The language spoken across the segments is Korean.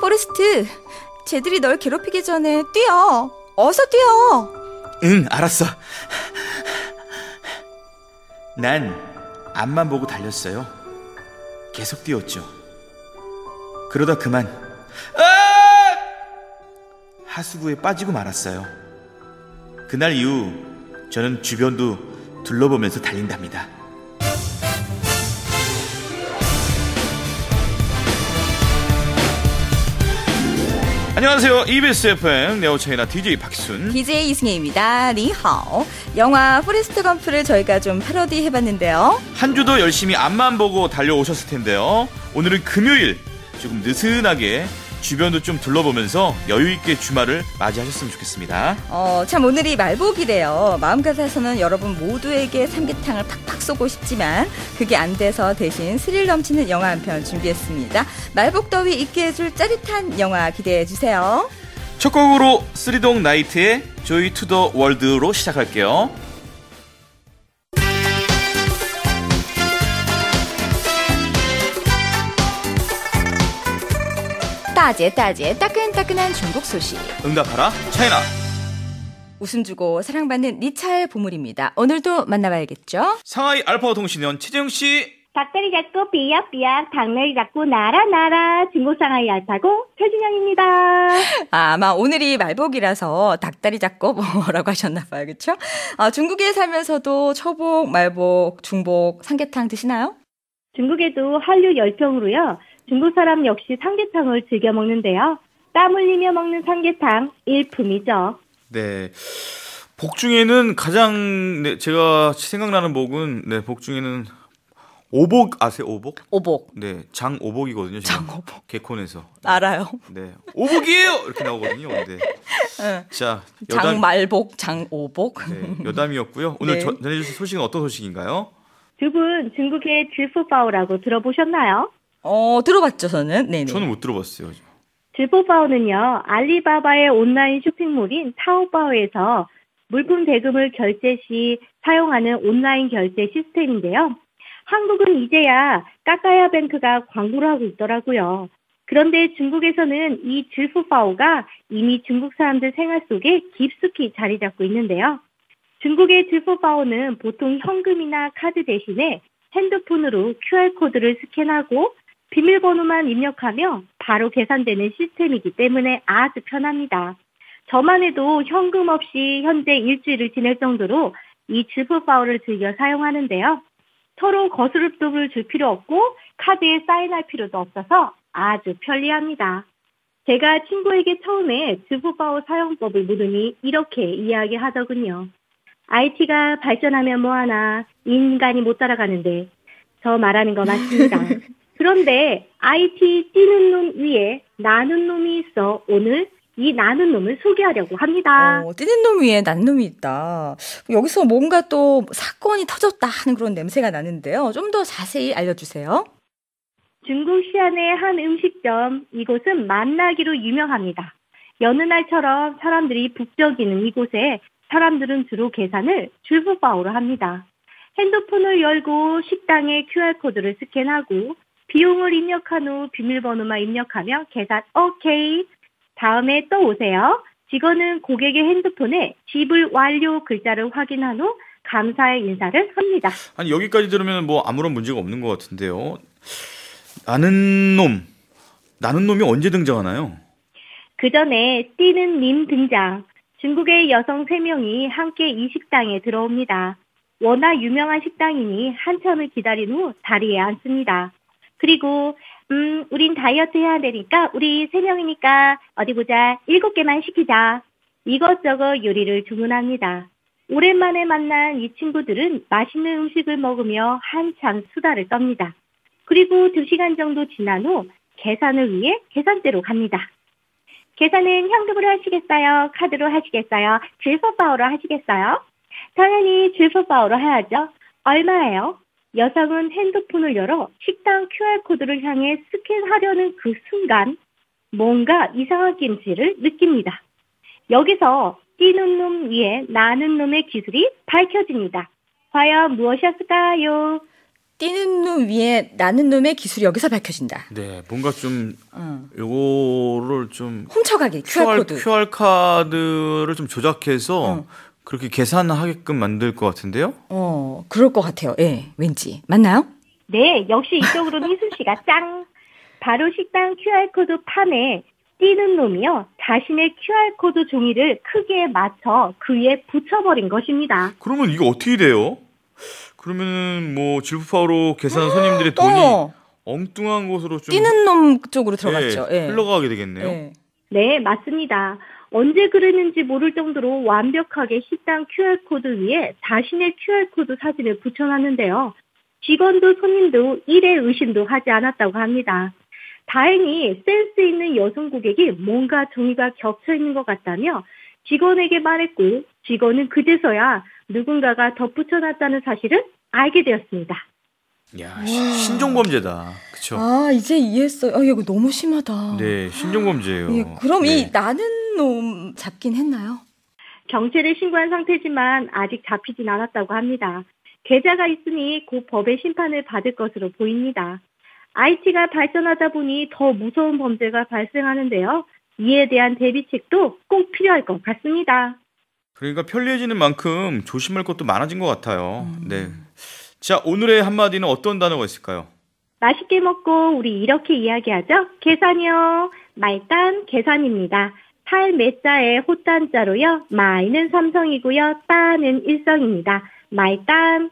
포레스트, 쟤들이 널 괴롭히기 전에 뛰어. 어서 뛰어. 응, 알았어. 난 앞만 보고 달렸어요. 계속 뛰었죠. 그러다 그만 하수구에 빠지고 말았어요. 그날 이후 저는 주변도 둘러보면서 달린답니다. 안녕하세요. EBS FM 네오차이나 DJ 박순, DJ 이승혜입니다. 니하오. 영화 포레스트 검프를 저희가 좀 패러디 해봤는데요. 한 주도 열심히 앞만 보고 달려오셨을 텐데요. 오늘은 금요일, 조금 느슨하게 주변도 좀 둘러보면서 여유있게 주말을 맞이하셨으면 좋겠습니다. 참 오늘이 말복이래요. 마음 같아서는 여러분 모두에게 삼계탕을 팍팍 쏘고 싶지만 그게 안 돼서 대신 스릴 넘치는 영화 한 편 준비했습니다. 말복 더위 잊게 해줄 짜릿한 영화 기대해주세요. 첫 곡으로 쓰리동 나이트의 조이 투 더 월드로 시작할게요. 따제 따끈따끈한 중국 소식. 응답하라 차이나. 웃음 주고 사랑받는 니차의 보물입니다. 오늘도 만나봐야겠죠. 상하이 알파고 통신원 최재영씨. 닭다리 잡고 삐약삐약, 닭다리 잡고 나라나라, 중국 상하이 알파고 최진영입니다. 아마 오늘이 말복이라서 닭다리 잡고 뭐라고 하셨나 봐요. 그렇죠? 중국에 살면서도 초복, 말복, 중복, 삼계탕 드시나요? 중국에도 한류 열병으로요. 중국 사람 역시 삼계탕을 즐겨 먹는데요. 땀 흘리며 먹는 삼계탕 일품이죠. 네. 복 중에는 가장 제가 생각나는 복은 복 중에는 오복 아세요? 오복? 오복. 네, 장오복이거든요. 장오복. 개콘에서. 알아요. 네, 오복이에요 이렇게 나오거든요. 근데 자, 장말복, 장오복. 네, 여담이었고요. 오늘 네. 전해주실 소식은 어떤 소식인가요? 두 분 중국의 질푸바오라고 들어보셨나요? 들어봤죠, 저는. 네네. 저는 못 들어봤어요. 질푸바오는요, 알리바바의 온라인 쇼핑몰인 타오바오에서 물품 대금을 결제 시 사용하는 온라인 결제 시스템인데요. 한국은 이제야 까까야뱅크가 광고를 하고 있더라고요. 그런데 중국에서는 이 질푸바오가 이미 중국 사람들 생활 속에 깊숙이 자리 잡고 있는데요. 중국의 질푸바오는 보통 현금이나 카드 대신에 핸드폰으로 QR코드를 스캔하고 비밀번호만 입력하며 바로 계산되는 시스템이기 때문에 아주 편합니다. 저만 해도 현금 없이 현재 일주일을 지낼 정도로 이 질푸바오를 즐겨 사용하는데요. 서로 거스름돈을 줄 필요 없고 카드에 사인할 필요도 없어서 아주 편리합니다. 제가 친구에게 처음에 질푸바오 사용법을 물으니 이렇게 이야기하더군요. IT가 발전하면 뭐하나 인간이 못 따라가는데 저 말하는 거 맞습니다. 그런데 IT 뛰는 놈 위에 나는 놈이 있어 오늘 이 나는 놈을 소개하려고 합니다. 뛰는 놈 위에 난 놈이 있다. 여기서 뭔가 또 사건이 터졌다 하는 그런 냄새가 나는데요. 좀 더 자세히 알려주세요. 중국 시안의 한 음식점, 이곳은 만나기로 유명합니다. 여느 날처럼 사람들이 북적이는 이곳에 사람들은 주로 계산을 질푸바오로 합니다. 핸드폰을 열고 식당의 QR코드를 스캔하고 비용을 입력한 후 비밀번호만 입력하며 계산 오케이. 다음에 또 오세요. 직원은 고객의 핸드폰에 지불 완료 글자를 확인한 후 감사의 인사를 합니다. 아니 여기까지 들으면 뭐 아무런 문제가 없는 것 같은데요. 나는 놈이 언제 등장하나요? 그 전에 뛰는 님 등장. 중국의 여성 3명이 함께 이 식당에 들어옵니다. 워낙 유명한 식당이니 한참을 기다린 후 자리에 앉습니다. 그리고 우린 다이어트 해야 되니까 우리 3명이니까 어디 보자 7개만 시키자. 이것저것 요리를 주문합니다. 오랜만에 만난 이 친구들은 맛있는 음식을 먹으며 한참 수다를 떱니다. 그리고 2시간 정도 지난 후 계산을 위해 계산대로 갑니다. 계산은 현금으로 하시겠어요? 카드로 하시겠어요? 질푸바오로 하시겠어요? 당연히 질푸바오로 해야죠. 얼마예요? 여성은 핸드폰을 열어 식당 QR코드를 향해 스캔하려는 그 순간 뭔가 이상한 김치를 느낍니다. 여기서 뛰는 놈 위에 나는 놈의 기술이 밝혀집니다. 과연 무엇이었을까요? 뛰는 놈 위에 나는 놈의 기술이 여기서 밝혀진다. 네, 뭔가 좀 요거를 좀 훔쳐가기 QR코드. QR 카드를 좀 조작해서 그렇게 계산하게끔 만들 것 같은데요? 그럴 것 같아요. 예, 왠지. 맞나요? 네, 역시 이쪽으로는 희순 씨가 짱. 바로 식당 QR코드 판에 뛰는 놈이요. 자신의 QR코드 종이를 크기에 맞춰 그 위에 붙여버린 것입니다. 그러면 이거 어떻게 돼요? 그러면은 뭐 질푸파로 계산한 손님들의 돈이 엉뚱한 곳으로 좀 뛰는 놈 쪽으로 들어갔죠. 예. 흘러가게 되겠네요. 예. 네, 맞습니다. 언제 그랬는지 모를 정도로 완벽하게 식당 QR코드 위에 자신의 QR코드 사진을 붙여놨는데요. 직원도 손님도 일의 의심도 하지 않았다고 합니다. 다행히 센스 있는 여성 고객이 뭔가 종이가 겹쳐있는 것 같다며 직원에게 말했고 직원은 그제서야 누군가가 덧붙여놨다는 사실을 알게 되었습니다. 야, 신종범죄다. 그쵸? 아, 이제 이해했어요. 이거 너무 심하다. 네, 신종범죄예요. 예, 그럼 네. 이 나는 놈 잡긴 했나요? 경찰에 신고한 상태지만 아직 잡히진 않았다고 합니다. 계좌가 있으니 곧 법의 심판을 받을 것으로 보입니다. IT가 발전하다 보니 더 무서운 범죄가 발생하는데요. 이에 대한 대비책도 꼭 필요할 것 같습니다. 그러니까 편리해지는 만큼 조심할 것도 많아진 것 같아요. 네. 자, 오늘의 한마디는 어떤 단어가 있을까요? 맛있게 먹고 우리 이렇게 이야기하죠. 계산이요. 말단 계산입니다. 탈매자에 호단자로요. 마이는 삼성이고요. 따는 일성입니다. 말단.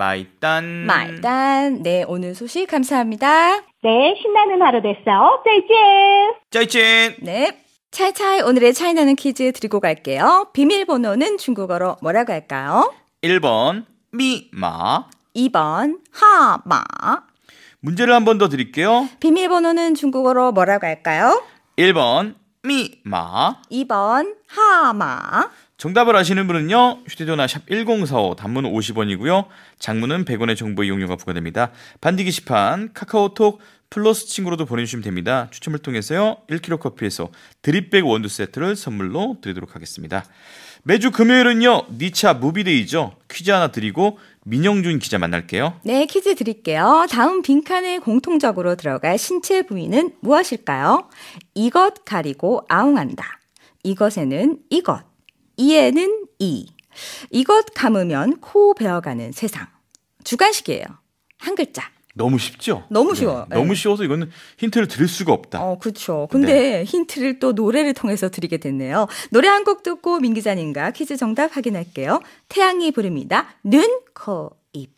말단. 네, 오늘 소식 감사합니다. 네, 신나는 하루 됐어. 짜이찐. 네. 차이차이 오늘의 차이나는 퀴즈 드리고 갈게요. 비밀번호는 중국어로 뭐라고 할까요? 1번 미마, 2번 하마. 문제를 한 번 더 드릴게요. 비밀번호는 중국어로 뭐라고 할까요? 1번 미마, 2번 하마. 정답을 아시는 분은요, 휴대전화 샵 1045, 단문은 50원이고요 장문은 100원의 정보 이용료가 부과됩니다. 반디 게시판 카카오톡 플러스 친구로도 보내주시면 됩니다. 추첨을 통해서요 1kg 커피에서 드립백 원두 세트를 선물로 드리도록 하겠습니다. 매주 금요일은요 니차 무비데이죠. 퀴즈 하나 드리고 민영준 기자 만날게요. 네, 퀴즈 드릴게요. 다음 빈칸에 공통적으로 들어갈 신체 부위는 무엇일까요? 이것 가리고 아웅한다. 이것에는 이것, 이에는 이. 이것 감으면 코 베어가는 세상. 주관식이에요. 한 글자. 너무 쉽죠? 너무 쉬워. 네. 너무 쉬워서 이거는 힌트를 드릴 수가 없다. 그렇죠. 근데 힌트를 또 노래를 통해서 드리게 됐네요. 노래 한 곡 듣고 민 기자님과 퀴즈 정답 확인할게요. 태양이 부릅니다. 눈, 코, 입.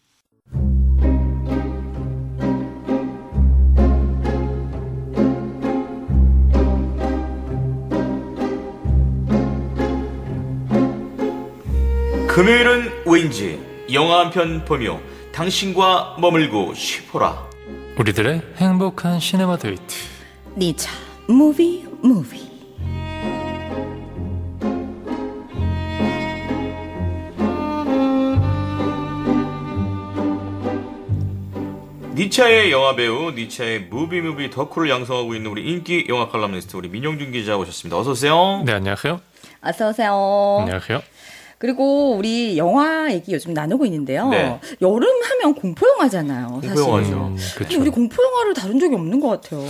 금요일은 왠지 영화 한 편 보며 당신과 머물고 싶어라. 우리들의 행복한 시네마 데이트. 니차 무비. 니차의 영화배우, 니차의 무비 덕후를 양성하고 있는 우리 인기 영화 칼럼니스트 우리 민영준 기자 오셨습니다. 어서 오세요. 네, 안녕하세요. 어서 오세요. 안녕하세요. 그리고 우리 영화 얘기 요즘 나누고 있는데요. 네. 여름 하면 공포 영화잖아요. 사실. 공포 영화죠. 근데 우리 공포 영화를 다룬 적이 없는 것 같아요.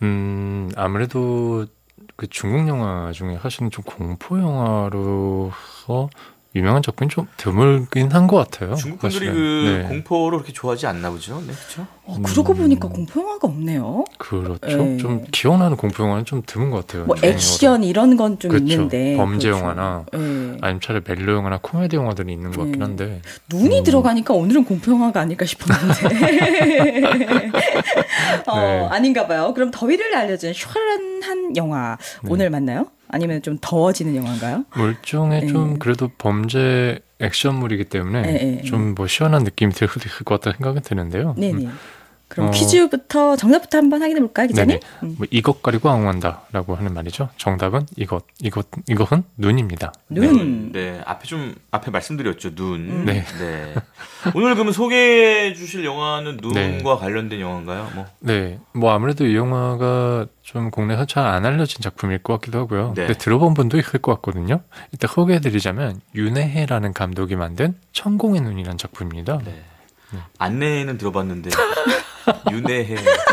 아무래도 그 중국 영화 중에 사실은 좀 공포 영화로서 유명한 작품이 좀 드물긴 한 것 같아요. 중국 분들이 사실은. 그 네. 공포를 그렇게 좋아하지 않나 보죠. 네, 그렇죠. 그러고 보니까 공포 영화가 없네요. 그렇죠. 네. 좀 기억나는 공포 영화는 좀 드문 것 같아요. 뭐 액션 이런 건 좀 그렇죠. 있는데. 범죄 그렇죠. 영화나 네. 아니면 차라리 멜로 영화나 코미디 영화들이 있는 것 같긴 한데. 눈이 들어가니까 오늘은 공포 영화가 아닐까 싶었는데. 네. 아닌가 봐요. 그럼 더위를 알려준 시원한 영화 오늘 만나요? 아니면 좀 더워지는 영화인가요? 일종의 좀 그래도 범죄 액션물이기 때문에 좀 뭐 시원한 느낌이 들 수도 있을 것 같다는 생각은 드는데요. 네네. 그럼 퀴즈부터 정답부터 한번 확인해 볼까요, 기자님? 뭐 이것 가리고 아웅한다라고 하는 말이죠. 정답은 이것은 눈입니다. 눈. 네, 앞에 말씀드렸죠. 눈. 네. 네. 오늘 그러면 소개해 주실 영화는 눈과 네. 관련된 영화인가요? 네. 뭐 아무래도 이 영화가 좀 국내에서 잘 안 알려진 작품일 것 같기도 하고요. 네. 근데 들어본 분도 있을 것 같거든요. 일단 소개해드리자면 윤혜혜라는 감독이 만든 천공의 눈이라는 작품입니다. 네. 안내는 들어봤는데 윤혜혜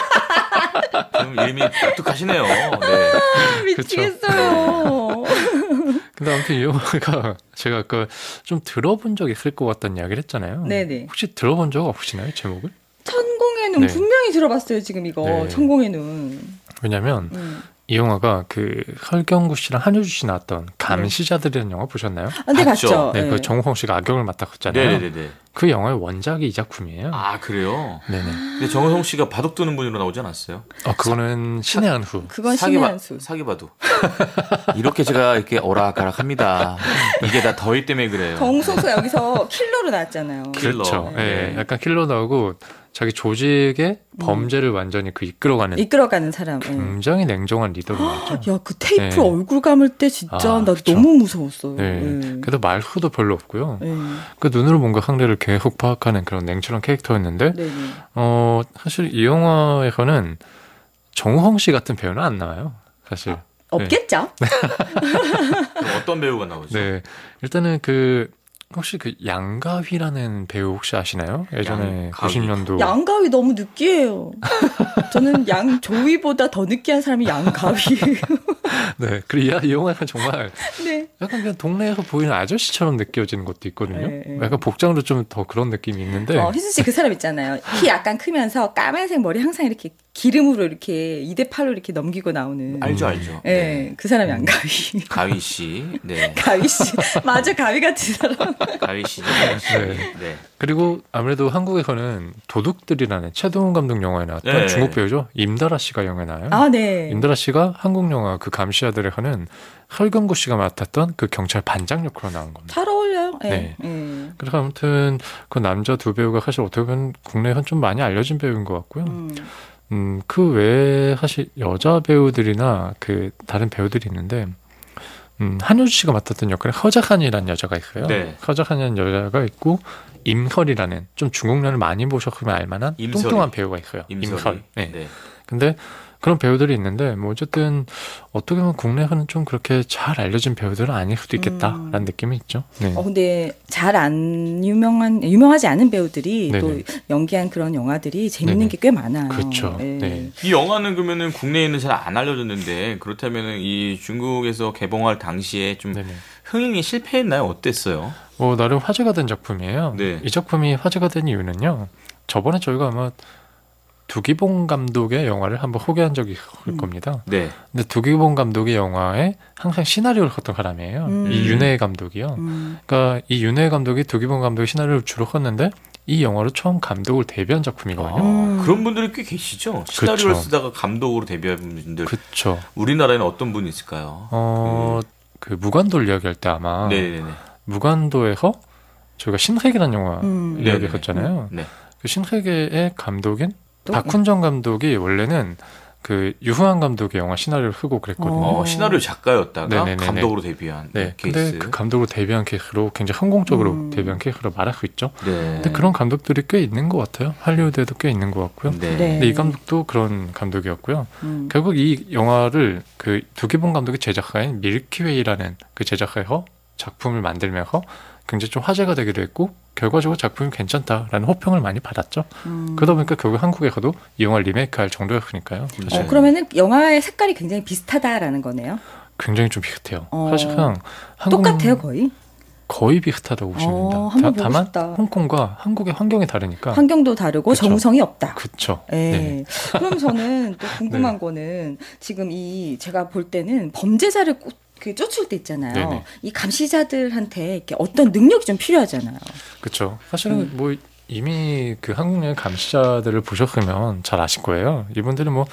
좀 이름이 독특하시네요. 네. 미치겠어요. 근데 아무튼 이 영화가 제가 아까 좀 들어본 적이 있을 것 같다는 이야기를 했잖아요. 네네. 혹시 들어본 적 없으시나요, 제목을? 천공의 눈 네. 분명히 들어봤어요, 지금 이거. 네. 천공의 눈. 왜냐면 이 영화가 그 설경구 씨랑 한효주 씨 나왔던 감시자들이라는 영화 보셨나요? 아, 네, 봤죠. 봤죠. 네, 네. 그 정우성 씨가 악역을 맡았잖아요. 네네네. 그 영화의 원작이 이 작품이에요. 아 그래요? 네네. 근데 정우성 씨가 바둑 두는 분으로 나오지 않았어요? 그거는 신의 한 수. 그건 신의 한 수. 사기바둑. 이렇게 제가 이렇게 오락가락합니다. 이게 다 더위 때문에 그래요. 정우성 씨가 여기서 킬러로 나왔잖아요. 그렇죠. 네. 네. 약간 킬러 나오고 자기 조직의 범죄를 완전히 그 이끌어가는 사람. 예. 굉장히 냉정한 리더로 나왔죠. 야, 그 테이프 네. 얼굴 감을 때 진짜 나 그쵸. 너무 무서웠어요. 네. 예. 그래도 말수도 별로 없고요. 예. 그 눈으로 뭔가 상대를 계속 파악하는 그런 냉철한 캐릭터였는데, 네네. 사실 이 영화에서는 정우성 씨 같은 배우는 안 나와요. 사실. 없겠죠? 그럼 어떤 배우가 나오죠? 네. 일단은 혹시 양가휘라는 배우 혹시 아시나요? 예전에 양가휘. 90년도. 양가위 너무 느끼해요. 저는 양조위보다 더 느끼한 사람이 양가위예요. 네. 그리고 이 영화가 정말 네. 약간 그냥 동네에서 보이는 아저씨처럼 느껴지는 것도 있거든요. 네, 네. 약간 복장도 좀 더 그런 느낌이 있는데. 희수 씨 그 사람 있잖아요. 키 약간 크면서 까만색 머리 항상 이렇게 기름으로 이렇게 2대8로 이렇게 넘기고 나오는. 알죠. 네. 그 사람이 양가위. 가위 씨. 네. 가위 씨. 맞아, 가위 같은 사람. 가위 씨. 네. 네. 그리고 아무래도 한국에서는 도둑들이라는 최동훈 감독 영화에 나왔던 네. 중국 배우죠. 임다라 씨가 영화에 나와요. 아, 네. 임다라 씨가 한국 영화 그 감시자들에서는 설경구 씨가 맡았던 그 경찰 반장 역으로 나온 겁니다. 잘 어울려요. 네. 네. 그래서 아무튼 그 남자 두 배우가 사실 어떻게 보면 국내에선 좀 많이 알려진 배우인 것 같고요. 그 외에 사실 여자 배우들이나 그 다른 배우들이 있는데, 한효주 씨가 맡았던 역할에 허자한이라는 여자가 있어요. 네. 허자한이라는 여자가 있고, 임설이라는 좀 중국년을 많이 보셨으면 알만한 임설이. 뚱뚱한 배우가 있어요. 임설이. 임설. 네. 네. 근데 그런 배우들이 있는데 뭐 어쨌든 어떻게 보면 국내에서는 좀 그렇게 잘 알려진 배우들은 아닐 수도 있겠다라는 느낌이 있죠. 네. 근데 잘 안 유명하지 않은 배우들이 네네. 또 연기한 그런 영화들이 재밌는 네네. 게 꽤 많아요. 그렇죠. 네. 네. 이 영화는 그러면은 국내에는 잘 안 알려졌는데 그렇다면은 이 중국에서 개봉할 당시에 좀 네네. 흥행이 실패했나요? 어땠어요? 나름 화제가 된 작품이에요. 네. 이 작품이 화제가 된 이유는요. 저번에 저희가 아마 두기봉 감독의 영화를 한번 소개한 적이 있을 겁니다. 네. 근데 두기봉 감독의 영화에 항상 시나리오를 썼던 사람이에요. 이 윤혜 감독이요. 그러니까 이 윤혜 감독이 두기봉 감독의 시나리오를 주로 썼는데 이 영화로 처음 감독을 데뷔한 작품이거든요. 그런 분들이 꽤 계시죠. 시나리오를 그렇죠. 쓰다가 감독으로 데뷔한 분들. 그렇죠. 우리나라에는 어떤 분이 있을까요? 그 무간도를 이야기할 때 아마 네네네. 무간도에서 저희가 신세계라는 영화 네네네. 이야기했었잖아요. 네. 그 신세계의 감독인 또? 박훈정 감독이 원래는 그 유후한 감독의 영화 시나리오를 쓰고 그랬거든요. 시나리오 작가였다가 네네네네. 감독으로 데뷔한 네, 케이스. 근데 그 감독으로 데뷔한 케이스로 굉장히 성공적으로 데뷔한 케이스로 말할 수 있죠. 네. 근데 그런 감독들이 꽤 있는 것 같아요. 할리우드에도 꽤 있는 것 같고요. 네. 네. 근데 이 감독도 그런 감독이었고요. 결국 이 영화를 그 두기봉 감독의 제작사인 밀키웨이라는 그 제작사에서 작품을 만들면서 굉장히 좀 화제가 되기도 했고 결과적으로 작품이 괜찮다라는 호평을 많이 받았죠. 그러다 보니까 결국 한국에서도 이 영화를 리메이크할 정도였으니까요. 사실 그러면은 영화의 색깔이 굉장히 비슷하다라는 거네요. 굉장히 좀 비슷해요. 사실상 똑같아요, 거의. 거의 비슷하다고 보시면 됩니다. 한번 보고 다만 싶다. 홍콩과 한국의 환경이 다르니까. 환경도 다르고 그쵸. 정우성이 없다. 그렇죠. 네. 그럼 저는 또 궁금한 네. 거는 지금 제가 볼 때는 범죄자를 쫓을 때 있잖아요. 네네. 이 감시자들한테 이렇게 어떤 능력이 좀 필요하잖아요. 그렇죠. 사실은 뭐 이미 그 한국 의 감시자들을 보셨으면 잘 아실 거예요. 이분들은 뭐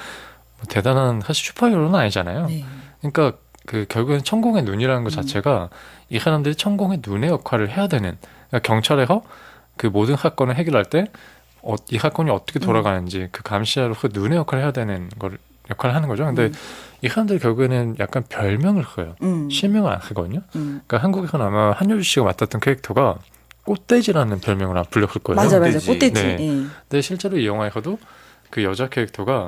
대단한 사실 슈퍼히어로는 아니잖아요. 네. 그러니까 그 결국엔 천공의 눈이라는 것 자체가 이 사람들이 천공의 눈의 역할을 해야 되는, 그러니까 경찰에서 그 모든 사건을 해결할 때 이 사건이 어떻게 돌아가는지 그 감시자로서 눈의 역할을 해야 되는 역할을 하는 거죠. 근데 이 사람들이 결국에는 약간 별명을 써요. 실명을 안 쓰거든요. 그러니까 한국에서는 아마 한효주 씨가 맡았던 캐릭터가 꽃돼지라는 별명을 불렸을 거예요. 맞아. 꽃돼지. 꽃돼지. 네. 예. 근데 실제로 이 영화에서도 그 여자 캐릭터가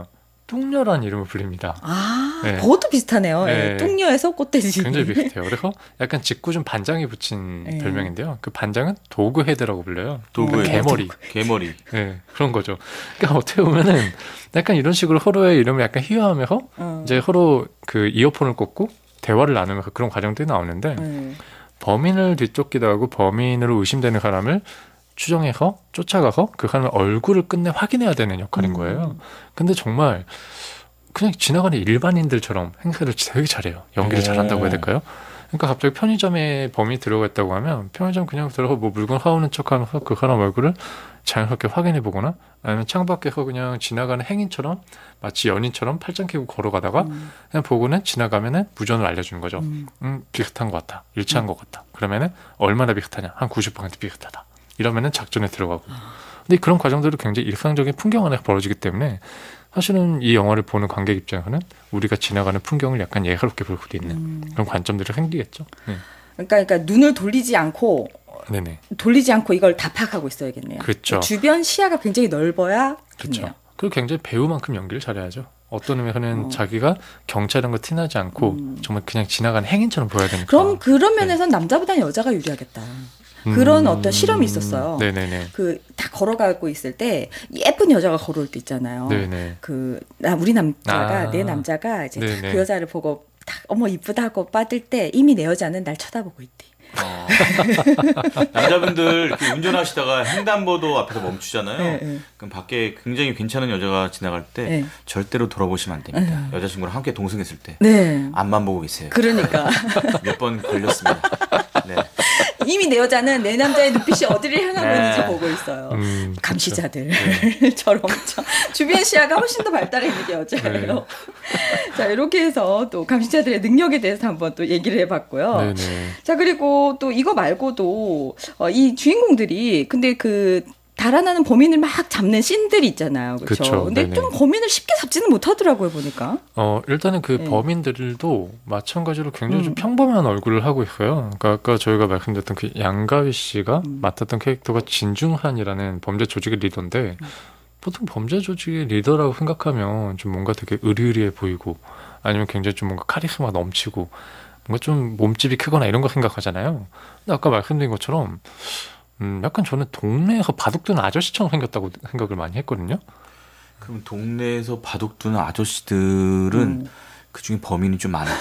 뚱녀라는 이름을 불립니다. 아, 네. 그것도 비슷하네요. 네. 예, 뚱녀에서 꽃돼지. 굉장히 비슷해요. 그래서 약간 짓궂은 반장이 붙인 네. 별명인데요. 그 반장은 도그헤드라고 불려요. 도그헤드. 개머리. 개머리. 네, 그런 거죠. 그러니까 어떻게 보면은 약간 이런 식으로 서로의 이름을 약간 희화하면서 이제 서로 그 이어폰을 꽂고 대화를 나누면서 그런 과정들이 나오는데 범인을 뒤쫓기도 하고 범인으로 의심되는 사람을 추정해서 쫓아가서 그 사람의 얼굴을 끝내 확인해야 되는 역할인 거예요. 근데 정말 그냥 지나가는 일반인들처럼 행세를 되게 잘해요. 연기를 잘한다고 해야 될까요? 그러니까 갑자기 편의점에 범인이 들어가 있다고 하면 편의점 그냥 들어가 뭐 물건 사오는 척하면서 그 사람 얼굴을 자연스럽게 확인해 보거나 아니면 창밖에서 그냥 지나가는 행인처럼 마치 연인처럼 팔짱 끼고 걸어가다가 그냥 보고는 지나가면은 무전을 알려주는 거죠. 비슷한 것 같다. 일치한 것 같다. 그러면은 얼마나 비슷하냐? 한 90% 비슷하다. 이러면은 작전에 들어가고. 근데 그런 과정들이 굉장히 일상적인 풍경 안에 벌어지기 때문에 사실은 이 영화를 보는 관객 입장에서는 우리가 지나가는 풍경을 약간 예사롭게 볼 수도 있는 그런 관점들이 생기겠죠. 네. 그러니까 눈을 돌리지 않고 이걸 다 파악하고 있어야겠네요. 그렇죠. 주변 시야가 굉장히 넓어야 그렇죠. 그리고 굉장히 배우만큼 연기를 잘해야죠. 어떤 의미에서는 자기가 경찰인 거 티나지 않고 정말 그냥 지나가는 행인처럼 보여야 되니까. 그럼 그런 면에서는 남자보다는 여자가 유리하겠다. 그런 어떤 실험이 있었어요. 네네네. 그 다 걸어가고 있을 때 예쁜 여자가 걸어올 때 있잖아요. 네네. 우리 남자가 내 남자가 이제 딱 그 여자를 보고 딱 어머 이쁘다 하고 빠질 때 이미 내 여자는 날 쳐다보고 있대. 남자분들 이렇게 운전하시다가 횡단보도 앞에서 멈추잖아요. 그럼 밖에 굉장히 괜찮은 여자가 지나갈 때 절대로 돌아보시면 안 됩니다. 여자친구랑 함께 동승했을 때 앞만 보고 계세요. 그러니까 몇 번 걸렸습니다. 네. 이미 내 여자는 내 남자의 눈빛이 어디를 향하고 있는지 보고 있어요. 감시자들처럼 주변 시야가 훨씬 더 발달해 있는 게 여자예요. 자, 이렇게 해서 또 감시자들의 능력에 대해서 한번 또 얘기를 해봤고요. 네네. 자, 그리고 또 이거 말고도 이 주인공들이 근데 그 달아나는 범인을 막 잡는 씬들이 있잖아요. 그렇죠. 근데 좀 범인을 쉽게 잡지는 못하더라고요, 보니까. 일단은 그 범인들도 마찬가지로 굉장히 좀 평범한 얼굴을 하고 있어요. 그러니까 아까 저희가 말씀드렸던 그 양가위 씨가 맡았던 캐릭터가 진중한이라는 범죄 조직의 리더인데 보통 범죄 조직의 리더라고 생각하면 좀 뭔가 되게 의리의리해 보이고 아니면 굉장히 좀 뭔가 카리스마 넘치고 뭔가 좀 몸집이 크거나 이런 거 생각하잖아요. 근데 아까 말씀드린 것처럼 약간 저는 동네에서 바둑두는 아저씨처럼 생겼다고 생각을 많이 했거든요. 그럼 동네에서 바둑두는 아저씨들은 그중에 범인이 좀 많아.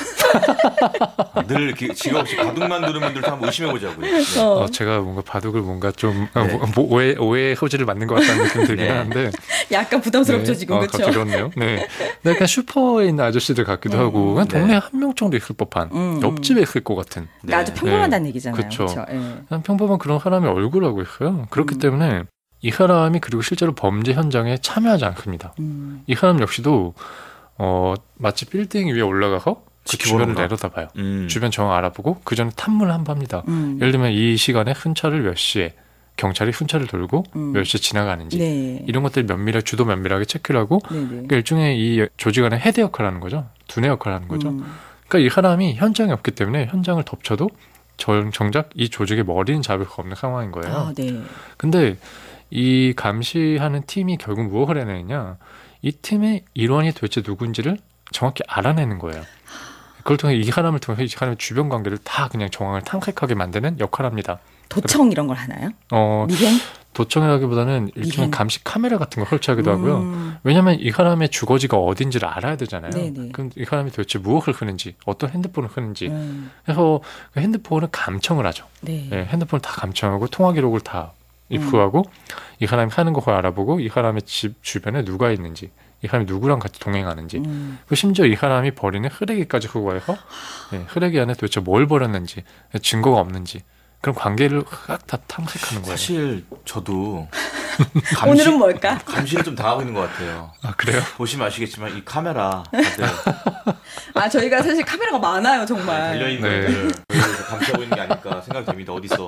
늘 이렇게 지가 없이 바둑만 두는 분들도 한번 의심해보자고요. 네. 제가 뭔가 바둑을 뭔가 좀 오해의 소지를 맞는 것 같다는 느낌이 들긴 하는데 약간 부담스럽죠 지금. 그렇죠. 그렇네요. 네. 약간 슈퍼에 있는 아저씨들 같기도 하고 그냥 동네에 한 명 정도 있을 법한 옆집에 있을 것 같은. 아주 평범하다는 얘기잖아요. 그렇죠. 그냥 평범한 그런 사람이 얼굴하고 있어요. 그렇기 때문에 이 사람이 그리고 실제로 범죄 현장에 참여하지 않습니다. 이 사람 역시도 마치 빌딩 위에 올라가서 그 주변을 내려다봐요. 주변 정황 알아보고 그 전에 탐문을 한번 합니다. 예를 들면 이 시간에 순찰을 몇 시에 경찰이 순찰을 돌고 몇 시에 지나가는지 이런 것들 주도 면밀하게 체크를 하고 그러니까 일종의 이 조직 안의 헤드 역할을 하는 거죠. 두뇌 역할을 하는 거죠. 그러니까 이 사람이 현장에 없기 때문에 현장을 덮쳐도 정작 이 조직의 머리는 잡을 수 없는 상황인 거예요. 근데 이 감시하는 팀이 결국 무엇을 해내느냐, 이 팀의 일원이 도대체 누군지를 정확히 알아내는 거예요. 그걸 통해 이 사람을 통해서 이 사람의 주변 관계를 다 그냥 정황을 탐색하게 만드는 역할을 합니다. 도청 이런 걸 하나요? 미행? 도청이라기보다는 일종의 감시 카메라 같은 걸 설치하기도 하고요. 왜냐하면 이 사람의 주거지가 어딘지를 알아야 되잖아요. 그럼 이 사람이 도대체 무엇을 하는지, 어떤 핸드폰을 하는지 해서 그 핸드폰을 감청을 하죠. 핸드폰을 다 감청하고 통화 기록을 다 입수하고 이 사람이 사는 곳을 알아보고 이 사람의 집 주변에 누가 있는지, 이 사람이 누구랑 같이 동행하는지, 그리고 심지어 이 사람이 버리는 쓰레기까지 후보해서 쓰레기 안에 도대체 뭘 버렸는지, 증거가 없는지 그런 관계를 싹 다 탐색하는 거예요. 사실 저도 오늘은 뭘까? 감시를 좀 당하고 있는 것 같아요. 아, 그래요? 보시면 아시겠지만 이 카메라 다들 저희가 사실 카메라가 많아요 정말. 달려있는 것들 감시하고 있는 게 아닐까 생각이 됩니다. 어디서.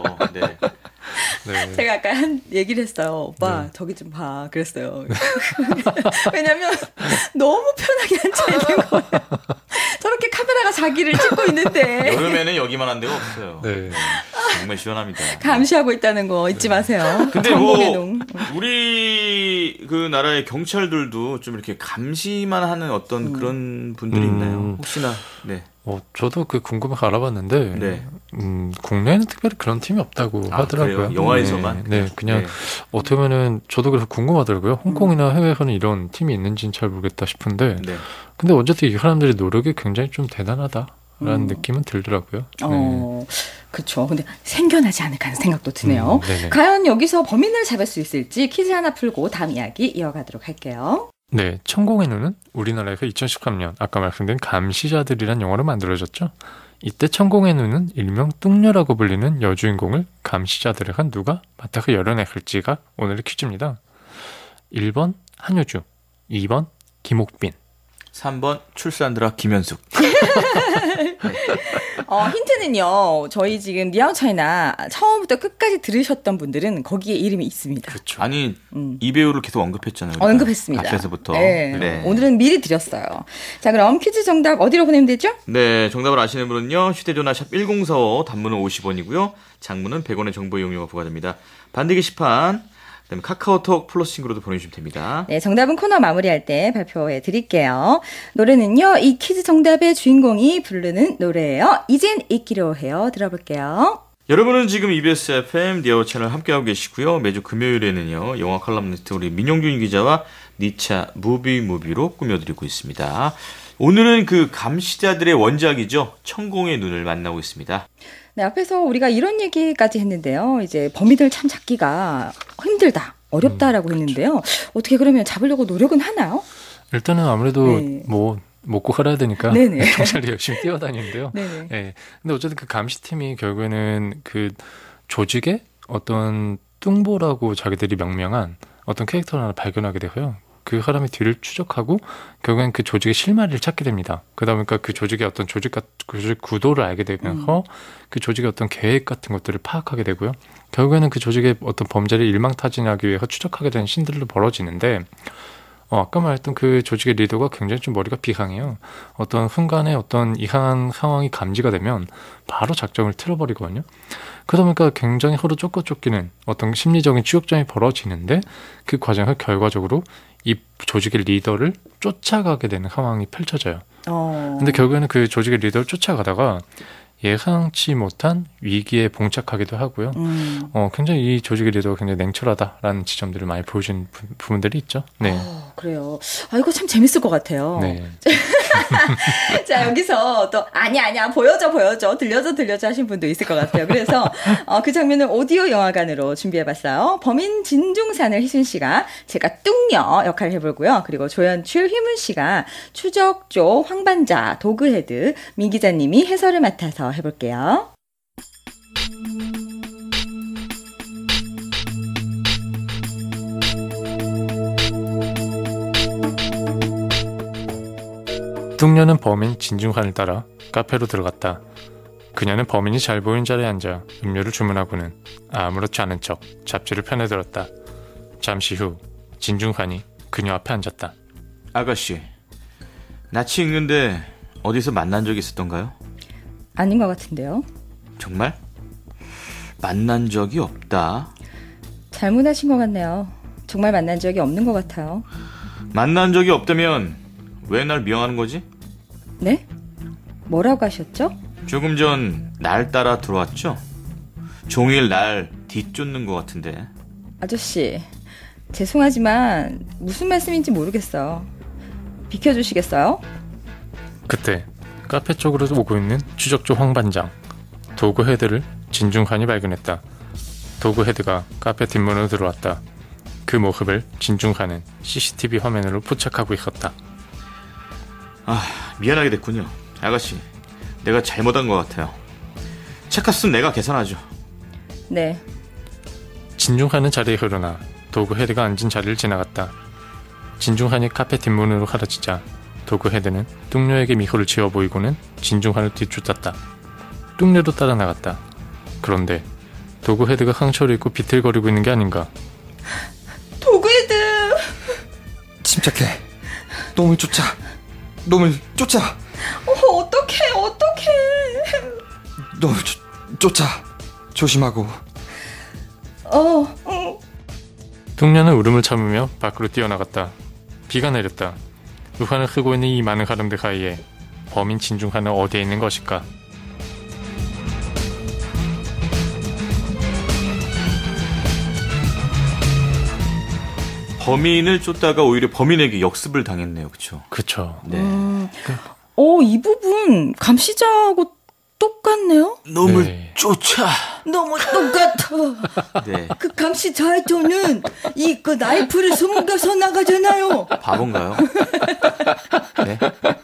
제가 아까 한 얘기를 했어요. 오빠 저기 좀 봐 그랬어요. 왜냐면 너무 편하게 앉아있는 거예요. 저렇게 카메라가 자기를 찍고 있는데 여름에는 여기만 한 데가 없어요. 네. 정말 시원합니다. 감시하고 있다는 거 잊지 마세요. 근데 전공의 뭐 농. 우리 그 나라의 경찰들도 좀 이렇게 감시만 하는 어떤 그런 분들이 있나요? 혹시나 네. 저도 그 궁금해서 알아봤는데 네. 국내에는 특별히 그런 팀이 없다고 하더라고요. 그래요? 영화에서만? 네, 그냥 네. 어떻게 보면은 저도 그래서 궁금하더라고요. 홍콩이나 해외에서는 이런 팀이 있는지는 잘 모르겠다 싶은데, 네. 근데 어쨌든 이 사람들의 노력이 굉장히 좀 대단하다라는 느낌은 들더라고요. 그렇죠. 근데 생겨나지 않을까 하는 생각도 드네요. 네네. 과연 여기서 범인을 잡을 수 있을지 퀴즈 하나 풀고 다음 이야기 이어가도록 할게요. 네, 천공의 눈은 우리나라에서 2013년 아까 말씀드린 감시자들이란 영화로 만들어졌죠. 이때 천공의 눈은 일명 뚱녀라고 불리는 여주인공을 감시자들에게 누가 맡아서 열어냈을지가 오늘의 퀴즈입니다. 1번 한효주, 2번 김옥빈. 3번 출산드라 김현숙. 힌트는요. 저희 지금 니아우차이나 처음부터 끝까지 들으셨던 분들은 거기에 이름이 있습니다. 그렇죠. 아니 이 배우를 계속 언급했잖아요. 우리가. 언급했습니다. 앞에서부터. 네. 네. 오늘은 미리 드렸어요. 자, 그럼 퀴즈 정답 어디로 보내면 되죠? 네, 정답을 아시는 분은요. 휴대전화 샵 1045 단문은 50원이고요. 장문은 100원의 정보 이용료가 부과됩니다. 반대 게시판 그다음에 카카오톡 플러스 친구로도 보내주시면 됩니다. 네, 정답은 코너 마무리할 때 발표해 드릴게요. 노래는요. 이 퀴즈 정답의 주인공이 부르는 노래예요. 이젠 잊기로 해요. 들어볼게요. 여러분은 지금 EBS FM 디어 채널 함께하고 계시고요. 매주 금요일에는요. 영화 칼럼니스트 우리 민용균 기자와 니차 무비로 꾸며드리고 있습니다. 오늘은 그 감시자들의 원작이죠. 천공의 눈을 만나고 있습니다. 네, 앞에서 우리가 이런 얘기까지 했는데요. 이제 범인을 참 잡기가 힘들다, 어렵다라고 했는데요. 어떻게 그러면 잡으려고 노력은 하나요? 일단은 아무래도 네. 뭐 먹고 살아야 되니까 네네. 경찰이 열심히 뛰어다니는데요. 네네. 네. 근데 어쨌든 그 감시팀이 결국에는 그 조직의 어떤 뚱보라고 자기들이 명명한 어떤 캐릭터를 하나 발견하게 되고요. 그 사람의 뒤를 추적하고 결국엔 그 조직의 실마리를 찾게 됩니다. 그러다 보니까 그 조직의 어떤 조직 구도를 알게 되면서 그 조직의 어떤 계획 같은 것들을 파악하게 되고요. 결국에는 그 조직의 어떤 범죄를 일망타진하기 위해서 추적하게 되는 신들로 벌어지는데 아까 말했던 그 조직의 리더가 굉장히 좀 머리가 비상해요. 어떤 순간에 어떤 이상한 상황이 감지가 되면 바로 작전을 틀어버리거든요. 그러다 보니까 굉장히 서로 쫓기는 어떤 심리적인 추격전이 벌어지는데 그 과정을 결과적으로 이 조직의 리더를 쫓아가게 되는 상황이 펼쳐져요. 근데 결국에는 그 조직의 리더를 쫓아가다가 예상치 못한 위기에 봉착하기도 하고요. 굉장히 이 조직의 리더가 굉장히 냉철하다라는 지점들을 많이 보여주는 부분들이 있죠. 네. 그래요. 이거 참 재밌을 것 같아요. 네. 자, 여기서 또 아니야 보여줘 들려줘 하신 분도 있을 것 같아요. 그래서 그 장면을 오디오 영화관으로 준비해봤어요. 범인 진중산을 희순 씨가 제가 뚱녀 역할을 해보고요. 그리고 조연출 휘문 씨가 추적조 황반자 도그헤드 민 기자님이 해설을 맡아서 해볼게요. 뚱녀는 범인 진중환을 따라 카페로 들어갔다. 그녀는 범인이 잘 보이는 자리에 앉아 음료를 주문하고는 아무렇지 않은 척 잡지를 펴내들었다. 잠시 후 진중환이 그녀 앞에 앉았다. 아가씨, 낯이 익는데 어디서 만난 적이 있었던가요? 아닌 것 같은데요. 정말? 만난 적이 없다. 잘못하신 것 같네요. 정말 만난 적이 없는 것 같아요. 만난 적이 없다면 왜 날 미워하는 거지? 네? 뭐라고 하셨죠? 조금 전 날 따라 들어왔죠? 종일 날 뒤쫓는 것 같은데. 아저씨, 죄송하지만 무슨 말씀인지 모르겠어요. 비켜주시겠어요? 그때 카페 쪽으로 오고 있는 추적조 황반장 도구 헤드를 진중환이 발견했다. 도구 헤드가 카페 뒷문으로 들어왔다. 그 모습을 진중환은 CCTV 화면으로 포착하고 있었다. 미안하게 됐군요. 아가씨, 내가 잘못한 것 같아요. 책값은 내가 계산하죠. 네. 진중환은 자리에 일어나 도구 헤드가 앉은 자리를 지나갔다. 진중환이 카페 뒷문으로 사라지자 도구 헤드는 뚱녀에게 미소를 지어 보이고는 진중환을 뒤쫓았다. 뚱녀도 따라 나갔다. 그런데 도구 헤드가 상처를 입고 비틀거리고 있는 게 아닌가. 도그헤드! 침착해. 놈을 쫓아. 어떡해. 너 쫓아. 조심하고. 뚱녀는 울음을 참으며 밖으로 뛰어나갔다. 비가 내렸다. 우산을 쓰고 있는 이 많은 사람들 사이에 범인 진중 하나는 어디에 있는 것일까? 범인을 쫓다가 오히려 범인에게 역습을 당했네요. 그렇죠? 그쵸. 네. 이 부분 감시자하고 똑같네요. 놈을 네. 쫓아. 너무 똑같아. 네. 그 감시자의 저는 그 나이프를 숨겨서 나가잖아요. 바본가요? 네.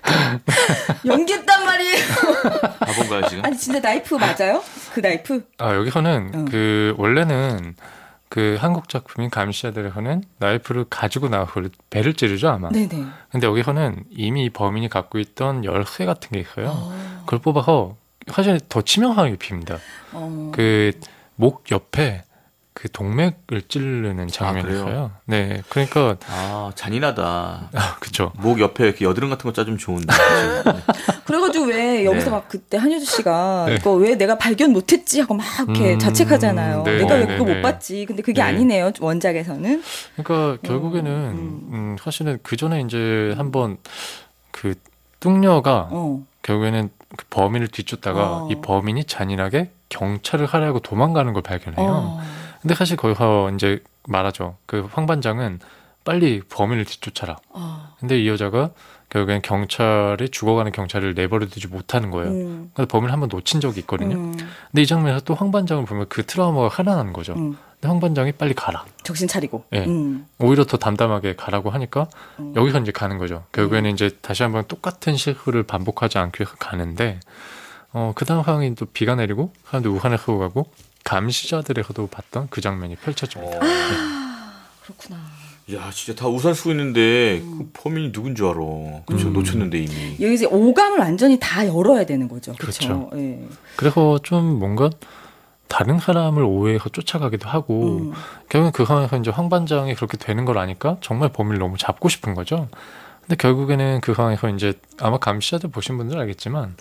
연기했단 말이에요. 바본가요 지금? 아니 진짜 나이프 맞아요? 그 나이프? 여기서는 원래는 그 한국 작품인 감시자들에서는 나이프를 가지고 나와서 배를 찌르죠 아마. 네네. 근데 여기서는 이미 범인이 갖고 있던 열쇠 같은 게 있어요. 그걸 뽑아서 사실 더 치명하게 입힙니다. 그 목 옆에 그 동맥을 찌르는 장면이 있어요. 네, 그러니까 잔인하다. 그렇죠. 목 옆에 이렇게 여드름 같은 거 짜주면 좋은데. 그래가지고 왜 여기서 네. 막 그때 한효주 씨가 네. 이거 왜 내가 발견 못했지 하고 막 이렇게 자책하잖아요. 네, 내가 왜 네, 그거 네, 못 네. 봤지. 근데 그게 네. 아니네요. 원작에서는. 그러니까 결국에는 사실은 그 전에 이제 한번 그 뚱녀가 결국에는 그 범인을 뒤쫓다가 이 범인이 잔인하게 경찰을 하려고 도망가는 걸 발견해요. 근데 사실 거기서 이제 말하죠. 그 황 반장은 빨리 범인을 뒤쫓아라. 근데 이 여자가 결국엔 경찰이 죽어가는 경찰을 내버려두지 못하는 거예요. 그래서 범인을 한번 놓친 적이 있거든요. 근데 이 장면에서 또 황 반장을 보면 그 트라우마가 살아나는 거죠. 근데 황 반장이 빨리 가라. 정신 차리고. 네. 오히려 더 담담하게 가라고 하니까 여기서 이제 가는 거죠. 결국에는 이제 다시 한번 똑같은 실수를 반복하지 않기 위해서 가는데 그 다음 상황이 또 비가 내리고 사람들 우산을 쓰고 가고 감시자들에서도 봤던 그 장면이 펼쳐집니다. 그렇구나. 야, 진짜 다 우산 쓰고 있는데 그 범인이 누군 줄 알아. 그렇죠. 놓쳤는데 이미. 여기 이제 오감을 완전히 다 열어야 되는 거죠. 그렇죠. 그렇죠. 예. 그래서 좀 뭔가 다른 사람을 오해해서 쫓아가기도 하고 결국엔 그 상황에서 이제 황 반장이 그렇게 되는 걸 아니까 정말 범인을 너무 잡고 싶은 거죠. 근데 결국에는 그 상황에서 이제 아마 감시자들 보신 분들 알겠지만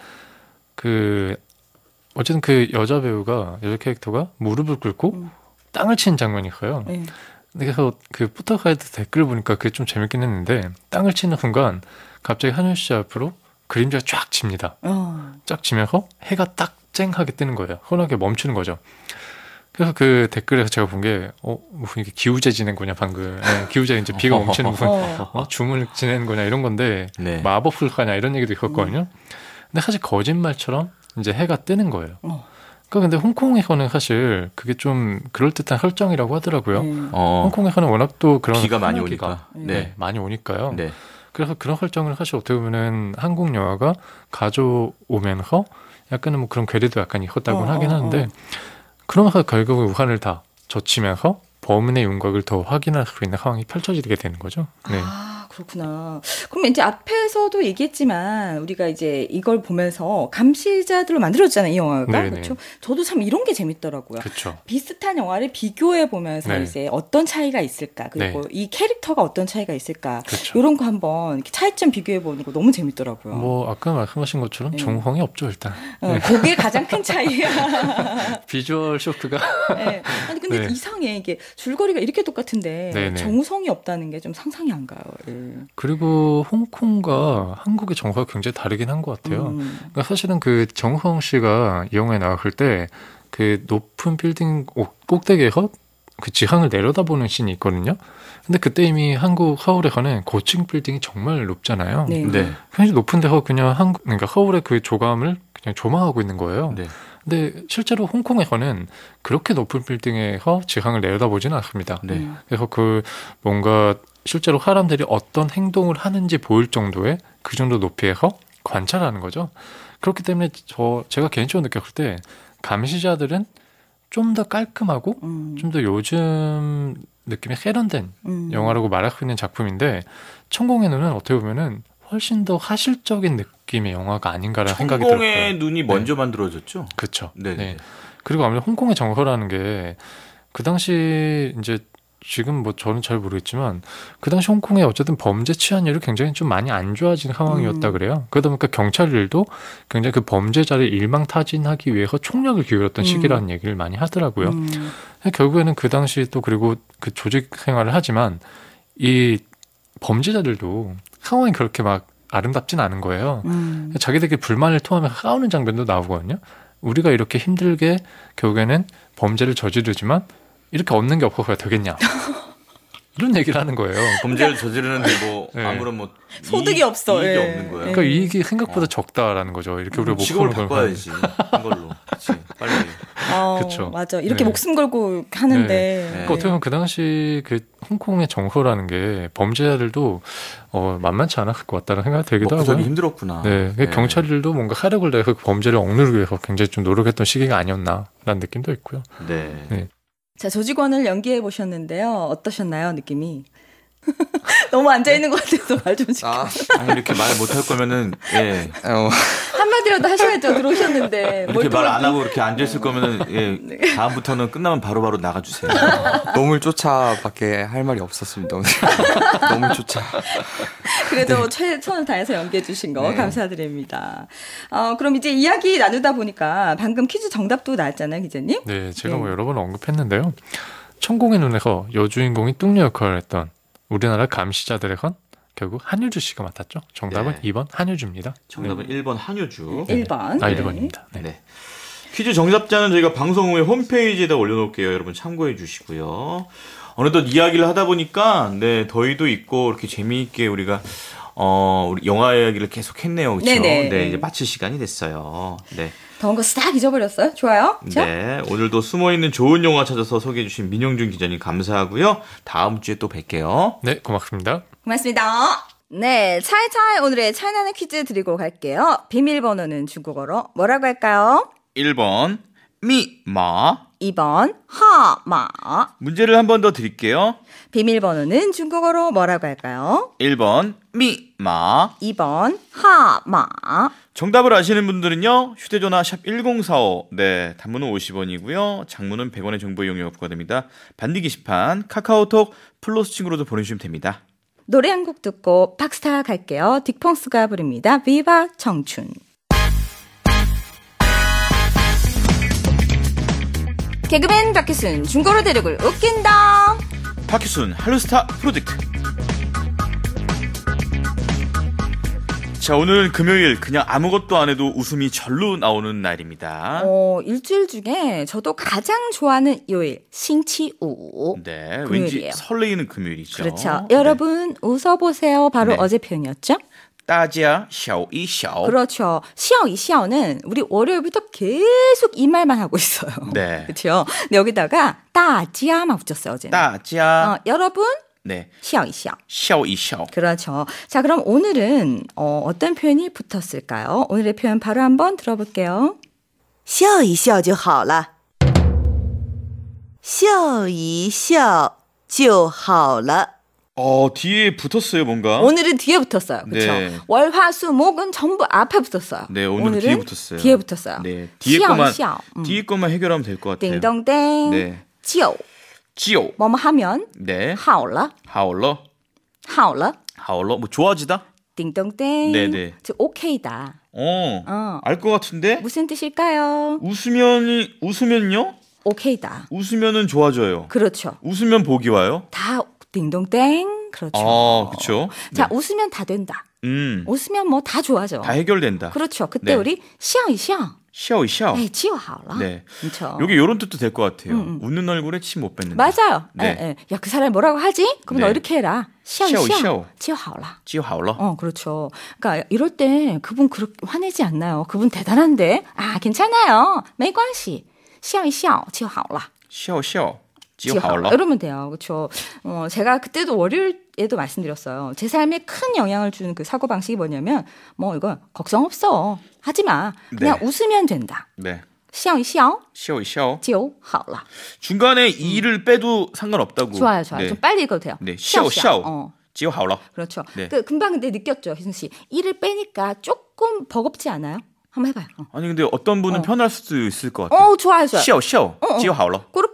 그 어쨌든 그 여자 캐릭터가 무릎을 꿇고 땅을 치는 장면이 있어요. 네. 그래서 그 포토카이드 댓글 보니까 그게 좀 재밌긴 했는데 땅을 치는 순간 갑자기 한효 씨 앞으로 그림자가 쫙 집니다. 쫙 지면서 해가 딱 쨍하게 뜨는 거예요. 혼하게 멈추는 거죠. 그래서 그 댓글에서 제가 본 게 무슨 이게 기우제 지낸 거냐 방금. 네, 기우제 이제 비가 멈추는 무슨 줌을 지내는 거냐 이런 건데 네. 마법 불가냐 이런 얘기도 있었거든요. 근데 사실 거짓말처럼 이제 해가 뜨는 거예요. 근데 홍콩에서는 사실 그게 좀 그럴듯한 설정이라고 하더라고요. 홍콩에서는 워낙 또 그런 비가 많이 화기가, 오니까. 네, 많이 오니까요. 네. 그래서 그런 설정을 사실 어떻게 보면은 한국 영화가 가져오면서 약간은 뭐 그런 괴리도 약간 있었다고는 하긴 하는데 그러면서 결국은 우산을 다 젖히면서 범인의 윤곽을 더 확인할 수 있는 상황이 펼쳐지게 되는 거죠. 네. 그렇구나. 그럼 이제 앞에서도 얘기했지만 우리가 이제 이걸 보면서 감시자들로 만들어졌잖아요, 이 영화가. 네네. 그렇죠? 저도 참 이런 게 재밌더라고요. 그렇죠. 비슷한 영화를 비교해 보면서 네. 이제 어떤 차이가 있을까, 그리고 네. 이 캐릭터가 어떤 차이가 있을까, 그렇죠. 이런 거 한번 이렇게 차이점 비교해 보는 거 너무 재밌더라고요. 뭐 아까 말씀하신 것처럼 정황이 없죠 일단. 네. 그게 가장 큰 차이야. 비주얼 쇼크가. 네. 아니 근데 네. 이상해. 이게 줄거리가 이렇게 똑같은데 네네. 정성이 없다는 게 좀 상상이 안 가요. 예. 그리고 홍콩과 한국의 정서가 굉장히 다르긴 한 것 같아요. 그러니까 사실은 그 정성 씨가 이 영화에 나왔을 때 그 높은 빌딩 꼭대기에서 그 지상을 내려다보는 씬이 있거든요. 근데 그때 이미 한국 서울에서는 고층 빌딩이 정말 높잖아요. 네. 네. 굉장히 높은 데서 그냥 그러니까 서울의 그 조감을 그냥 조망하고 있는 거예요. 네. 근데 실제로 홍콩에서는 그렇게 높은 빌딩에서 지상을 내려다보지는 않습니다. 네. 그래서 그 뭔가 실제로 사람들이 어떤 행동을 하는지 보일 정도의 그 정도 높이에서 관찰하는 거죠. 그렇기 때문에 제가 개인적으로 느꼈을 때 감시자들은 좀 더 깔끔하고 좀 더 요즘 느낌이 세련된 영화라고 말할 수 있는 작품인데 천공의 눈은 어떻게 보면은 훨씬 더 사실적인 느낌의 영화가 아닌가라는 생각이 들어요. 천공의 눈이 먼저 만들어졌죠. 그렇죠. 네. 네. 그리고 아무래도 홍콩의 정서라는 게 그 당시 이제 지금 뭐 저는 잘 모르겠지만 그 당시 홍콩의 어쨌든 범죄 치안율이 굉장히 좀 많이 안 좋아진 상황이었다 그래요. 그러다 보니까 경찰 일도 굉장히 그 범죄자를 일망타진하기 위해서 총력을 기울였던 시기라는 얘기를 많이 하더라고요. 결국에는 그 당시 또 그리고 그 조직 생활을 하지만 이 범죄자들도 상황이 그렇게 막 아름답진 않은 거예요. 자기들끼리 불만을 토하면서 싸우는 장면도 나오거든요. 우리가 이렇게 힘들게 결국에는 범죄를 저지르지만 이렇게 얻는 게 없어서야 되겠냐. 이런 얘기를 하는 거예요. 범죄를 저지르는데 뭐 네. 아무런 뭐 소득이 없어. 이익이 예. 없는 거야. 그러니까 이익이 생각보다 적다라는 거죠. 이렇게 우리가 직업을 목숨을 걸고 바꿔야지. 한 걸로. 그치. 빨리. 그쵸. 맞아. 이렇게 네. 목숨 걸고 하는데. 네. 그러니까 어떻게 보면 그 당시 그 홍콩의 정서라는 게 범죄자들도 만만치 않았을 것 같다는 생각이 들기도 먹고 살기 하고요. 힘들었구나. 네, 경찰들도 뭔가 하력을 내서 그 범죄를 억누르기 위해서 굉장히 좀 노력했던 시기가 아니었나라는 느낌도 있고요. 네. 네. 자, 조직원을 연기해 보셨는데요. 어떠셨나요, 느낌이? 너무 앉아 있는 것 같아서 말 좀 지금. 아니 이렇게 말 못할 거면은 예. 한마디라도 하셔야죠. 들어오셨는데. 이렇게 말 안 하고 이렇게 앉아 있을 거면은 예. 다음부터는 끝나면 바로바로 나가 주세요. 놈을 쫓아밖에 할 말이 없었습니다. 오늘. 놈을 쫓아. 그래도 최선을 다해서 연기해 주신 거 네. 감사드립니다. 그럼 이제 이야기 나누다 보니까 방금 퀴즈 정답도 나왔잖아요, 기자님. 네, 제가 네. 뭐 여러 번 언급했는데요. 천공의 눈에서 여주인공이 뚱녀 역할을 했던 우리나라 감시자들의 건 결국 한효주 씨가 맡았죠. 정답은 네. 2번 한효주입니다. 정답은 1번 한효주. 1번. 아, 네. 1번입니다. 네. 네. 퀴즈 정답자는 저희가 방송 후에 홈페이지에다 올려놓을게요. 여러분 참고해 주시고요. 어느덧 이야기를 하다 보니까 네 더위도 있고 이렇게 재미있게 우리가 우리 영화 이야기를 계속 했네요. 그렇죠? 네네. 네, 이제 마칠 시간이 됐어요. 네. 더운 거 싹 잊어버렸어요? 좋아요? 그쵸? 네, 오늘도 숨어있는 좋은 영화 찾아서 소개해주신 민영준 기자님 감사하고요. 다음 주에 또 뵐게요. 네, 고맙습니다. 고맙습니다. 네, 차이차이 오늘의 차이나는 퀴즈 드리고 갈게요. 비밀번호는 중국어로 뭐라고 할까요? 1번 미마. 2번 하마. 문제를 한 번 더 드릴게요. 비밀번호는 중국어로 뭐라고 할까요? 1번 미마. 2번 하마. 정답을 아시는 분들은요. 휴대전화 샵 1045. 네, 단문은 50원이고요. 장문은 100원의 정보 이용료가 부과됩니다. 반디 게시판 카카오톡 플러스 친구로도 보내주시면 됩니다. 노래 한 곡 듣고 팍스타 갈게요. 딕펑스가 부릅니다. 비바 청춘. 개그맨 박희순 중고로 대륙을 웃긴다. 박희순 할로스타 프로젝트. 자, 오늘은 금요일 그냥 아무것도 안 해도 웃음이 절로 나오는 날입니다. 일주일 중에 저도 가장 좋아하는 요일 싱치우. 네, 금요일이에요. 왠지 설레이는 금요일이죠. 그렇죠. 네. 여러분 웃어보세요. 바로 네. 어제 표현이었죠. 따지야 샤오이샤오. 그렇죠. 시아오이시아오는 우리 월요일부터 계속 이 말만 하고 있어요. 네. 그렇죠. 근데 여기다가 따지야만 붙였어요 어제는. 따지야. 여러분 네. 시아오이시아오. 샤오이샤오. 그렇죠. 자, 그럼 오늘은 어떤 표현이 붙었을까요? 오늘의 표현 바로 한번 들어볼게요. 笑一笑就好了，笑一笑就好了。 뒤에 붙었어요, 뭔가. 오늘은 뒤에 붙었어요. 그렇죠. 네. 월, 화, 수, 목은 전부 앞에 붙었어요. 네, 오늘은 뒤에 붙었어요. 뒤에 붙었어요. 네. 뒤에 시아오, 것만 시아오. 뒤에 것만 해결하면 될 것 같아요. 띵동댕. 네. 지오. 지오. 뭐뭐 하면 네. 好了. 하올러. 好了. 하올러. 뭐 좋아지다? 띵동댕. 네네. 즉 오케이다. 알 것 같은데? 무슨 뜻일까요? 웃으면요? 오케이다. 웃으면은 좋아져요. 그렇죠. 웃으면 복이 와요. 다 띵동댕. 그렇죠. 그렇죠. 자, 웃으면 다 된다. 웃으면 뭐 다 좋아져. 다 해결된다. 그렇죠. 그때 네. 우리 샤오이샤오. 샤오이샤오. 에이, 지워하라. 네. 그렇죠. 여기 이런 뜻도 될 것 같아요. 웃는 얼굴에 침 못 뱉는다. 맞아요. 네. 예, 예. 야, 그 사람이 뭐라고 하지? 그럼 네. 너 이렇게 해라. 샤오이샤오. 샤오이샤오. 지워하라. 지오하올러. 그렇죠. 그러니까 이럴 때 그분 그렇게 화내지 않나요? 그분 대단한데. 괜찮아요. 没关系. 笑一笑就好了. 샤오샤오. 지오하올러. 이러면 돼요. 그렇죠. 제가 그때도 월요일에도 말씀드렸어요. 제 삶에 큰 영향을 주는 그 사고방식이 뭐냐면 이거 걱정 없어. 하지 마. 그냥 네. 웃으면 된다. 네. 笑一笑 샤오샤오. 就好了. 중간에 이를 빼도 상관없다고. 좋아요. 네. 좀 빨리 읽어도 돼요. 네. 샤오샤오. 어. 지오하올러. 그렇죠. 네. 금방 근데 느꼈죠, 희승 씨. 이를 빼니까 조금 버겁지 않아요? 한번 해봐요. 아니 근데 어떤 분은 편할 수도 있을 것 같아요. 좋아요. 샤오샤오. 어. 지오하올러. 그렇게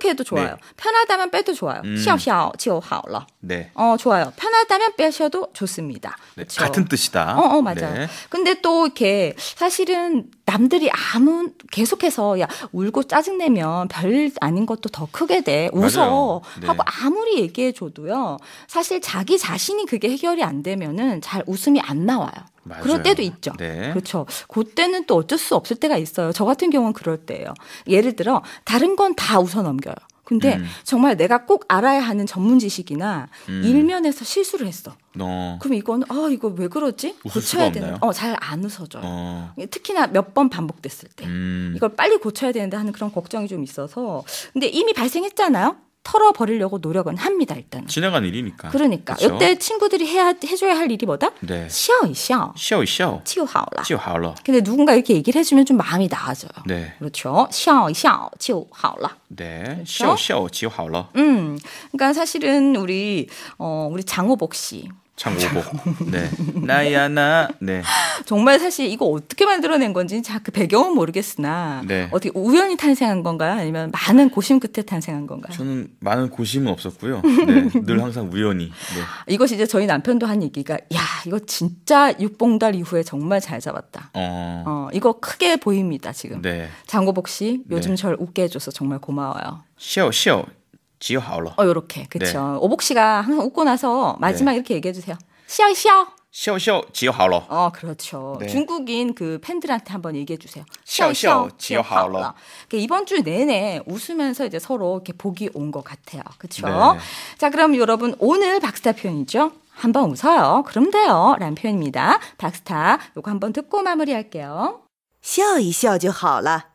이렇게 해도 좋아요. 네. 편하다면 빼도 좋아요. 笑笑就好了. 네. 좋아요. 편하다면 빼셔도 좋습니다. 네, 그쵸? 같은 뜻이다. 맞아요. 네. 근데 또 이렇게 사실은 남들이 계속해서 야 울고 짜증내면 별 아닌 것도 더 크게 돼. 웃어. 맞아요. 네. 하고 아무리 얘기해줘도요. 사실 자기 자신이 그게 해결이 안 되면은 잘 웃음이 안 나와요. 맞아요. 그럴 때도 있죠. 네. 그렇죠. 그때는 또 어쩔 수 없을 때가 있어요. 저 같은 경우는 그럴 때예요. 예를 들어 다른 건 다 웃어 넘겨요. 근데 정말 내가 꼭 알아야 하는 전문 지식이나 일면에서 실수를 했어. 그럼 이건 이거 왜 그러지? 웃을 고쳐야 수가 되는. 없나요? 잘 안 웃어져요. 특히나 몇 번 반복됐을 때 이걸 빨리 고쳐야 되는데 하는 그런 걱정이 좀 있어서. 근데 이미 발생했잖아요. 털어버리려고 노력은 합니다. 일단은. 지나간 일이니까. 그러니까 그쵸? 이때 친구들이 해줘야 할 일이 뭐다? 네. 笑一笑笑一笑就好了. 就好了. 근데 누군가 이렇게 얘기를 해주면 좀 마음이 나아져요. 네. 그렇죠. 笑一笑就好了. 네. 그렇죠? 笑笑就好了. 그러니까 사실은 우리 장호복 씨. 장오복. 네. 나야 나. 네. 정말 사실 이거 어떻게 만들어낸 건지 그 배경은 모르겠으나 네. 어떻게 우연히 탄생한 건가요? 아니면 많은 고심 끝에 탄생한 건가요? 저는 많은 고심은 없었고요. 네. 늘 항상 우연히. 네. 이것이 이제 저희 남편도 한 얘기가 야 이거 진짜 육봉달 이후에 정말 잘 잡았다. 이거 크게 보입니다 지금. 네. 장호복 씨 요즘 네. 절 웃게 해줘서 정말 고마워요. 笑笑就好了. 요렇게 그렇죠. 네. 오복 씨가 항상 웃고 나서 마지막 네. 이렇게 얘기해 주세요. 笑一笑. 笑笑就好了. 그렇죠. 네. 중국인 그 팬들한테 한번 얘기해 주세요. 笑笑就好了. 이번 주 내내 웃으면서 이제 서로 이렇게 복이 온 것 같아요. 그렇죠? 네. 자, 그럼 여러분 오늘 박스타 표현이죠. 한번 웃어요. 그럼 돼요. 라는 표현입니다. 박스타 요거 한번 듣고 마무리할게요. 笑一笑就好了，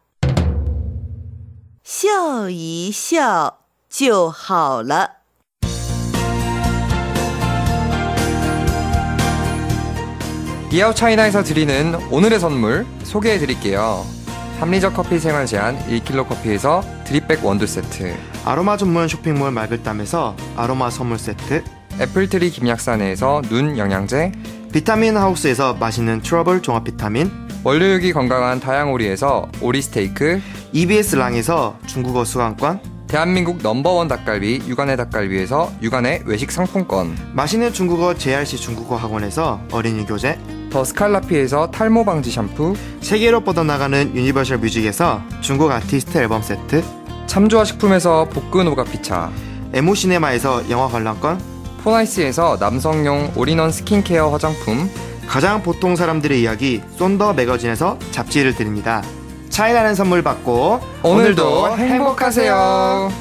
笑一笑就好了。 이하우 차이나에서 드리는 오늘의 선물 소개해드릴게요. 합리적 커피 생활 제한 1kg 커피에서 드립백 원두 세트, 아로마 전문 쇼핑몰 말글담에서 아로마 선물 세트, 애플트리 김약산에서 눈 영양제, 비타민 하우스에서 맛있는 트러블 종합 비타민, 원료육이 건강한 다양오리에서 오리 스테이크, EBS 랑에서 중국어 수강권, 대한민국 넘버원 닭갈비 육안의 닭갈비에서 육안의 외식 상품권, 맛있는 중국어 JRC 중국어 학원에서 어린이 교재, 더 스칼라피에서 탈모 방지 샴푸, 세계로 뻗어나가는 유니버셜 뮤직에서 중국 아티스트 앨범 세트, 참조화 식품에서 볶은 오가피차, 에모시네마에서 영화 관람권, 포나이스에서 남성용 올인원 스킨케어 화장품, 가장 보통 사람들의 이야기 쏜더 매거진에서 잡지를 드립니다. 차이나는 선물 받고 오늘도 행복하세요.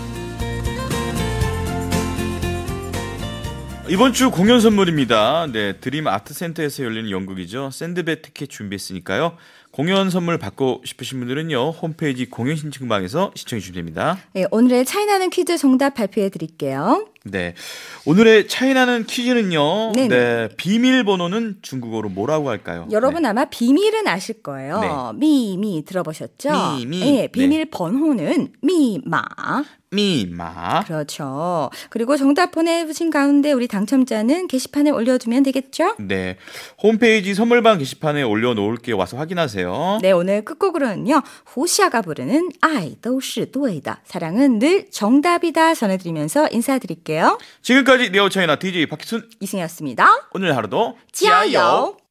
이번 주 공연 선물입니다. 네, 드림 아트센터에서 열리는 연극이죠. 샌드백 티켓 준비했으니까요. 공연 선물 받고 싶으신 분들은요. 홈페이지 공연 신청방에서 신청해 주시면 됩니다. 네, 오늘의 차이나는 퀴즈 정답 발표해 드릴게요. 네, 오늘의 차이나는 퀴즈는요. 네네. 네, 비밀번호는 중국어로 뭐라고 할까요? 여러분 네. 아마 비밀은 아실 거예요. 네. 미미 들어보셨죠? 미미. 네, 비밀 네. 번호는 미마. 미마. 그렇죠. 그리고 정답 보내주신 가운데 우리 당첨자는 게시판에 올려두면 되겠죠? 네, 홈페이지 선물방 게시판에 올려놓을게요. 와서 확인하세요. 네, 오늘 끝곡으로는요. 호시아가 부르는 아이都是对的 사랑은 늘 정답이다 전해드리면서 인사드릴게요. 지금까지 네오차이나 DJ 박희순 이승이었습니다. 오늘 하루도 지아요.